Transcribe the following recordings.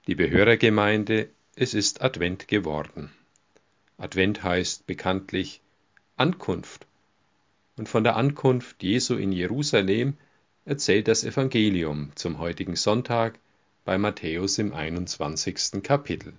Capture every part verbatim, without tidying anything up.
Liebe Hörergemeinde, es ist Advent geworden. Advent heißt bekanntlich Ankunft. Und von der Ankunft Jesu in Jerusalem erzählt das Evangelium zum heutigen Sonntag bei Matthäus im einundzwanzigsten Kapitel.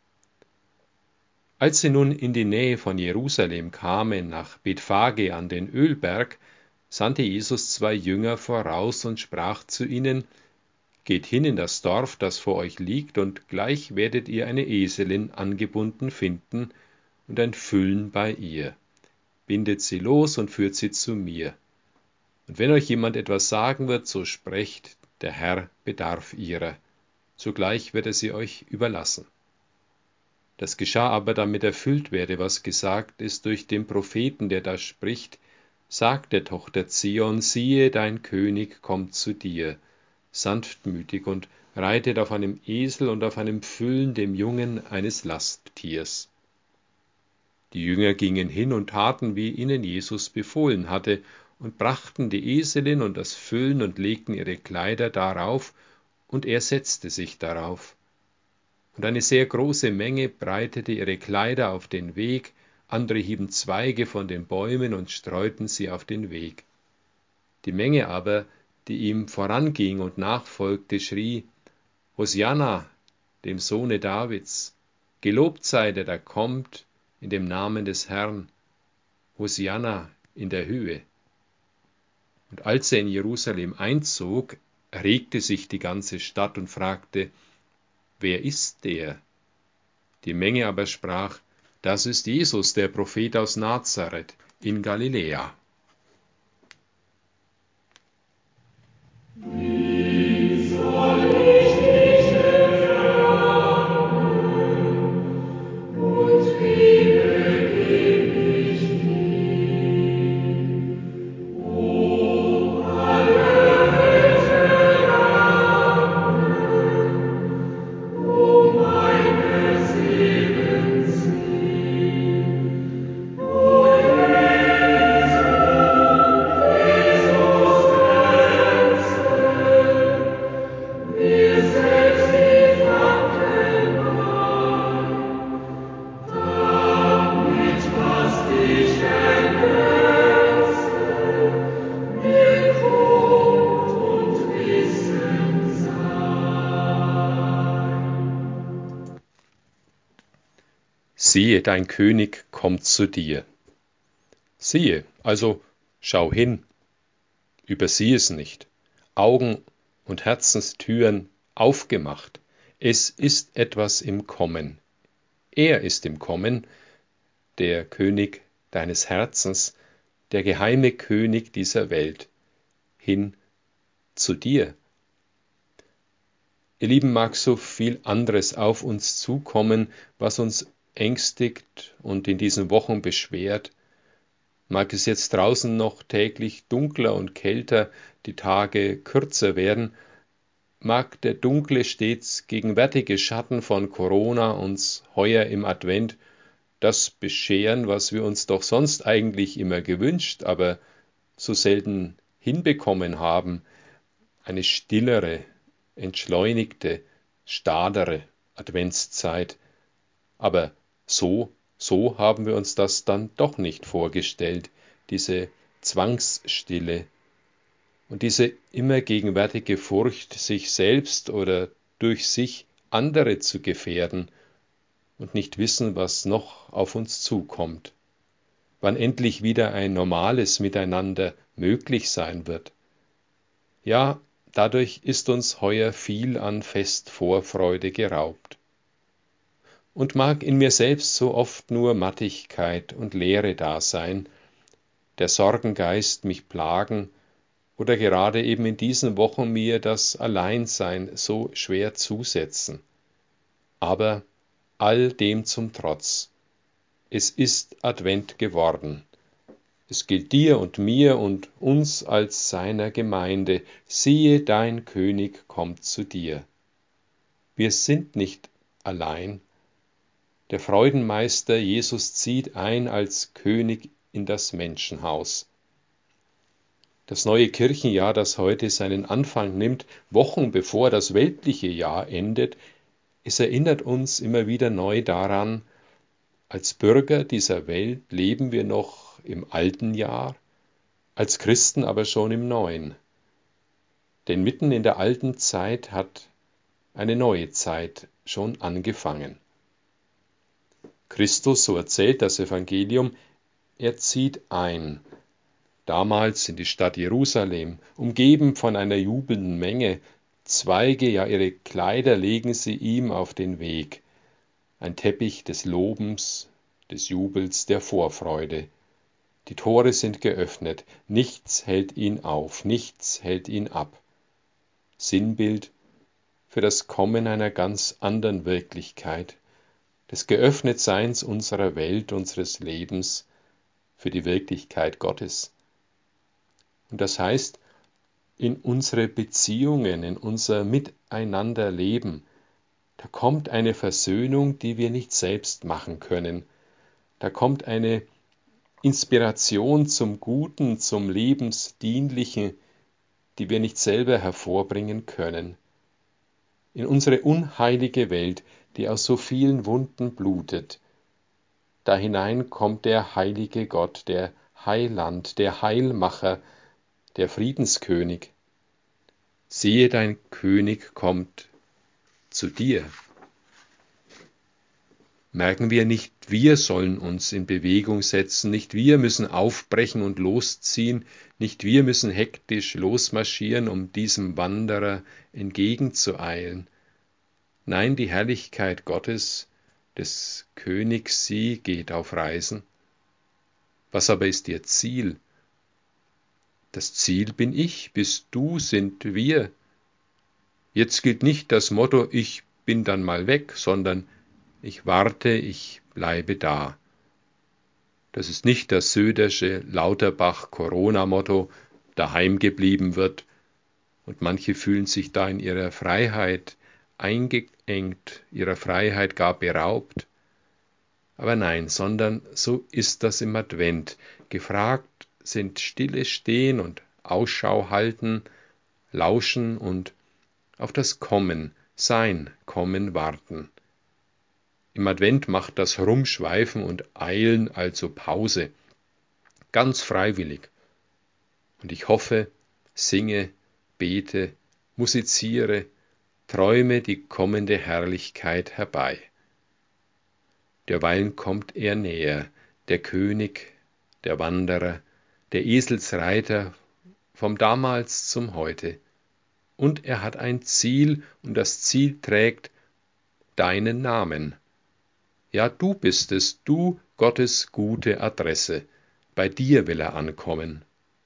Als sie nun in die Nähe von Jerusalem kamen, nach Bethphage an den Ölberg, sandte Jesus zwei Jünger voraus und sprach zu ihnen: Geht hin in das Dorf, das vor euch liegt, und gleich werdet ihr eine Eselin angebunden finden und ein Füllen bei ihr. Bindet sie los und führt sie zu mir. Und wenn euch jemand etwas sagen wird, so sprecht, der Herr bedarf ihrer. Sogleich wird er sie euch überlassen. Das geschah aber, damit erfüllt werde, was gesagt ist durch den Propheten, der da spricht: Sag der Tochter Zion, siehe, dein König kommt zu dir, sanftmütig und reitet auf einem Esel und auf einem Füllen, dem Jungen eines Lasttiers. Die Jünger gingen hin und taten, wie ihnen Jesus befohlen hatte, und brachten die Eselin und das Füllen und legten ihre Kleider darauf, und er setzte sich darauf. Und eine sehr große Menge breitete ihre Kleider auf den Weg, andere hieben Zweige von den Bäumen und streuten sie auf den Weg. Die Menge aber, die ihm voranging und nachfolgte, schrie: Hosianna, dem Sohne Davids, gelobt sei der, der kommt in dem Namen des Herrn, Hosianna in der Höhe. Und als er in Jerusalem einzog, erregte sich die ganze Stadt und fragte: Wer ist der? Die Menge aber sprach: Das ist Jesus, der Prophet aus Nazareth in Galiläa. Siehe, dein König kommt zu dir. Siehe, also schau hin, übersieh es nicht. Augen und Herzenstüren aufgemacht. Es ist etwas im Kommen. Er ist im Kommen, der König deines Herzens, der geheime König dieser Welt, hin zu dir. Ihr Lieben, mag so viel anderes auf uns zukommen, was uns ängstigt und in diesen Wochen beschwert. Mag es jetzt draußen noch täglich dunkler und kälter, die Tage kürzer werden, mag der dunkle, stets gegenwärtige Schatten von Corona uns heuer im Advent das bescheren, was wir uns doch sonst eigentlich immer gewünscht, aber so selten hinbekommen haben: eine stillere, entschleunigte, stadere Adventszeit. Aber so, so haben wir uns das dann doch nicht vorgestellt, diese Zwangsstille und diese immer gegenwärtige Furcht, sich selbst oder durch sich andere zu gefährden und nicht wissen, was noch auf uns zukommt, wann endlich wieder ein normales Miteinander möglich sein wird. Ja, dadurch ist uns heuer viel an Festvorfreude geraubt. Und mag in mir selbst so oft nur Mattigkeit und Leere da sein, der Sorgengeist mich plagen oder gerade eben in diesen Wochen mir das Alleinsein so schwer zusetzen. Aber all dem zum Trotz, es ist Advent geworden. Es gilt dir und mir und uns als seiner Gemeinde: Siehe, dein König kommt zu dir. Wir sind nicht allein. Der Freudenmeister Jesus zieht ein als König in das Menschenhaus. Das neue Kirchenjahr, das heute seinen Anfang nimmt, Wochen bevor das weltliche Jahr endet, Es erinnert uns immer wieder neu daran, als Bürger dieser Welt leben wir noch im alten Jahr, als Christen aber schon im neuen. Denn mitten in der alten Zeit hat eine neue Zeit schon angefangen. Christus, so erzählt das Evangelium, er zieht ein, damals in die Stadt Jerusalem, umgeben von einer jubelnden Menge, Zweige, ja ihre Kleider legen sie ihm auf den Weg, ein Teppich des Lobens, des Jubels, der Vorfreude. Die Tore sind geöffnet, nichts hält ihn auf, nichts hält ihn ab. Sinnbild für das Kommen einer ganz anderen Wirklichkeit, des Geöffnetseins unserer Welt, unseres Lebens, für die Wirklichkeit Gottes. Und das heißt, in unsere Beziehungen, in unser Miteinanderleben, da kommt eine Versöhnung, die wir nicht selbst machen können. Da kommt eine Inspiration zum Guten, zum Lebensdienlichen, die wir nicht selber hervorbringen können. In unsere unheilige Welt, die aus so vielen Wunden blutet, da hinein kommt der heilige Gott, der Heiland, der Heilmacher, der Friedenskönig. Siehe, dein König kommt zu dir. Merken wir, nicht wir sollen uns in Bewegung setzen, nicht wir müssen aufbrechen und losziehen, nicht wir müssen hektisch losmarschieren, um diesem Wanderer entgegenzueilen. Nein, die Herrlichkeit Gottes, des Königs, sie geht auf Reisen. Was aber ist ihr Ziel? Das Ziel bin ich, bist du, sind wir. Jetzt gilt nicht das Motto, ich bin dann mal weg, sondern ich warte, ich bleibe da. Das ist nicht das Södersche Lauterbach-Corona-Motto, daheim geblieben wird, und manche fühlen sich da in ihrer Freiheit eingeengt, ihrer Freiheit gar beraubt. Aber nein, sondern so ist das im Advent. Gefragt sind stille Stehen und Ausschau halten, lauschen und auf das Kommen, Sein, Kommen warten. Im Advent macht das Rumschweifen und Eilen also Pause, ganz freiwillig. Und ich hoffe, singe, bete, musiziere, träume die kommende Herrlichkeit herbei. Derweilen kommt er näher, der König, der Wanderer, der Eselsreiter vom Damals zum Heute. Und er hat ein Ziel, und das Ziel trägt deinen Namen. Ja, du bist es, du, Gottes gute Adresse. Bei dir will er ankommen.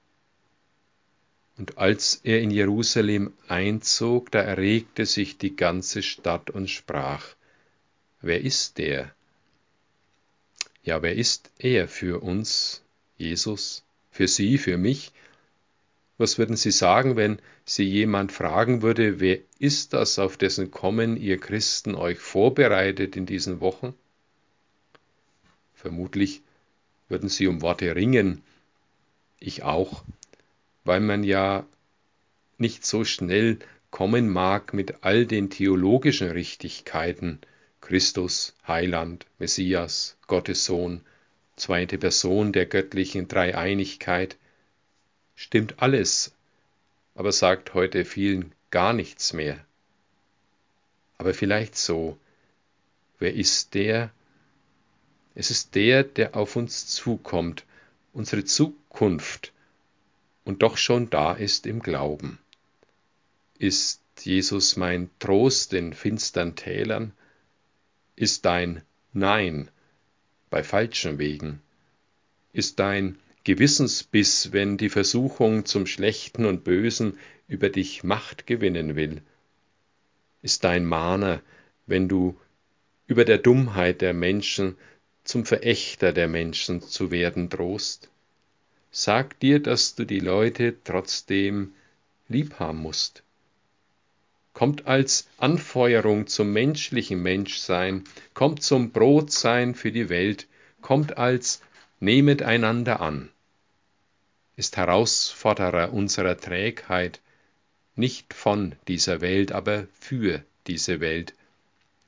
Und als er in Jerusalem einzog, da erregte sich die ganze Stadt und sprach: Wer ist der? Ja, wer ist er für uns, Jesus, für Sie, für mich? Was würden Sie sagen, wenn Sie jemand fragen würde, wer ist das, auf dessen Kommen ihr Christen euch vorbereitet in diesen Wochen? Vermutlich würden Sie um Worte ringen, ich auch, weil man ja nicht so schnell kommen mag mit all den theologischen Richtigkeiten, Christus, Heiland, Messias, Gottes Sohn, zweite Person der göttlichen Dreieinigkeit. Stimmt alles, aber sagt heute vielen gar nichts mehr. Aber vielleicht so: Wer ist der? Es ist der, der auf uns zukommt, unsere Zukunft, und doch schon da ist im Glauben. Ist Jesus mein Trost in finstern Tälern? Ist dein Nein bei falschen Wegen? Ist dein Gewissensbiss, wenn die Versuchung zum Schlechten und Bösen über dich Macht gewinnen will? Ist dein Mahner, wenn du über der Dummheit der Menschen zum Verächter der Menschen zu werden drohst? Sag dir, dass du die Leute trotzdem lieb haben musst. Kommt als Anfeuerung zum menschlichen Menschsein, kommt zum Brotsein für die Welt, kommt als Nehmet einander an. Ist Herausforderer unserer Trägheit, nicht von dieser Welt, aber für diese Welt.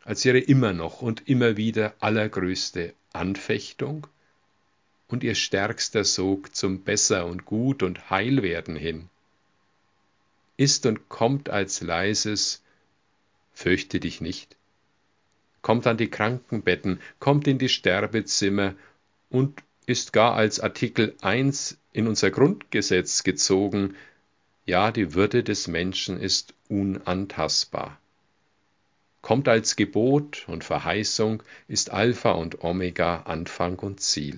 als ihre immer noch und immer wieder allergrößte Anfechtung und ihr stärkster Sog zum Besser und Gut und Heilwerden hin? Ist und kommt als leises Fürchte dich nicht, kommt an die Krankenbetten, kommt in die Sterbezimmer und ist gar als Artikel eins in unser Grundgesetz gezogen, ja, die Würde des Menschen ist unantastbar. Kommt als Gebot und Verheißung, ist Alpha und Omega, Anfang und Ziel.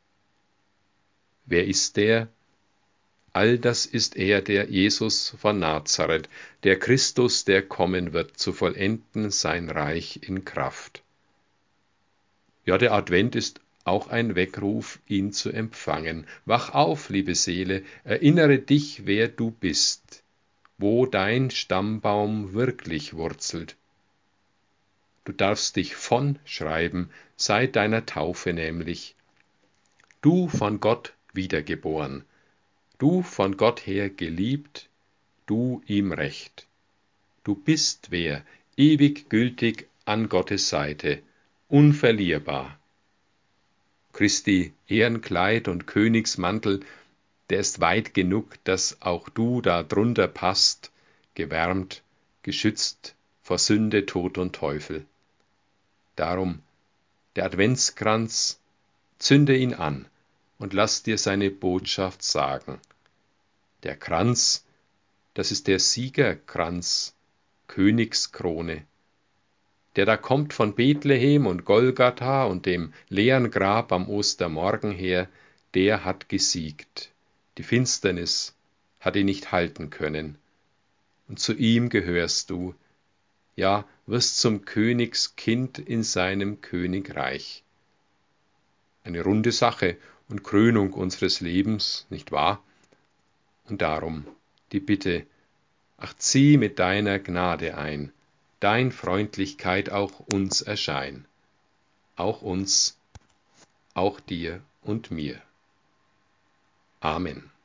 Wer ist der? All das ist er, der Jesus von Nazareth, der Christus, der kommen wird, zu vollenden sein Reich in Kraft. Ja, der Advent ist auch ein Weckruf, ihn zu empfangen. Wach auf, liebe Seele, erinnere dich, wer du bist, wo dein Stammbaum wirklich wurzelt. Du darfst dich von schreiben, seit deiner Taufe nämlich. Du von Gott wiedergeboren, du von Gott her geliebt, du ihm recht. Du bist wer, ewig gültig an Gottes Seite, unverlierbar. Christi Ehrenkleid und Königsmantel, der ist weit genug, dass auch du da drunter passt, gewärmt, geschützt vor Sünde, Tod und Teufel. Darum, der Adventskranz, zünde ihn an und lass dir seine Botschaft sagen. Der Kranz, das ist der Siegerkranz, Königskrone, der da kommt von Bethlehem und Golgatha und dem leeren Grab am Ostermorgen her, der hat gesiegt. Die Finsternis hat ihn nicht halten können. Und zu ihm gehörst du, ja, wirst zum Königskind in seinem Königreich. Eine runde Sache und Krönung unseres Lebens, nicht wahr? Und darum die Bitte, ach, zieh mit deiner Gnade ein, dein Freundlichkeit auch uns erschein, auch uns, auch dir und mir. Amen.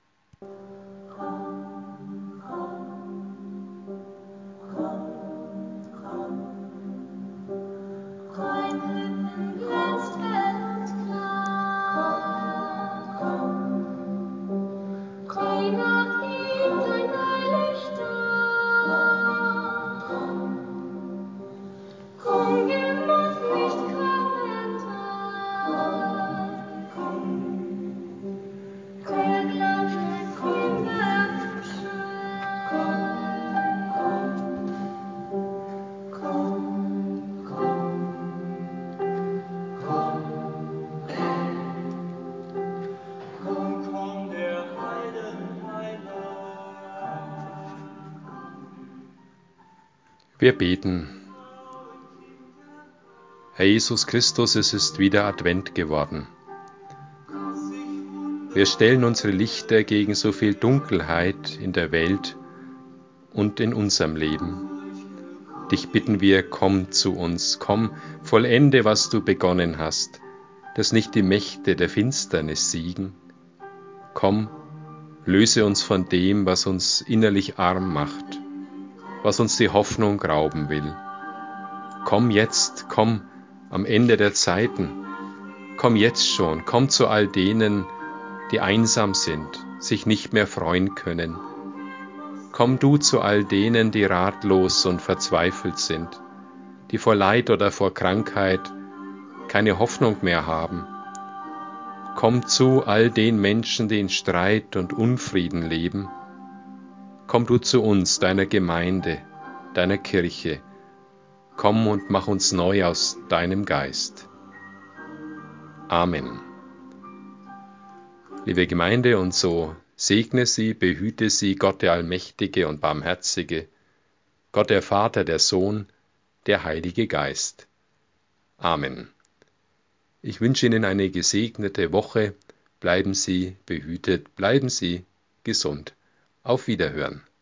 Wir beten. Herr Jesus Christus, es ist wieder Advent geworden. Wir stellen unsere Lichter gegen so viel Dunkelheit in der Welt und in unserem Leben. Dich bitten wir, komm zu uns, komm, vollende, was du begonnen hast, dass nicht die Mächte der Finsternis siegen. Komm, löse uns von dem, was uns innerlich arm macht, was uns die Hoffnung rauben will. Komm jetzt, komm am Ende der Zeiten, komm jetzt schon, komm zu all denen, die einsam sind, sich nicht mehr freuen können. Komm du zu all denen, die ratlos und verzweifelt sind, die vor Leid oder vor Krankheit keine Hoffnung mehr haben. Komm zu all den Menschen, die in Streit und Unfrieden leben. Komm du zu uns, deiner Gemeinde, deiner Kirche. Komm und mach uns neu aus deinem Geist. Amen. Liebe Gemeinde, und so segne sie, behüte sie, Gott der Allmächtige und Barmherzige, Gott der Vater, der Sohn, der Heilige Geist. Amen. Ich wünsche Ihnen eine gesegnete Woche. Bleiben Sie behütet, bleiben Sie gesund. Auf Wiederhören.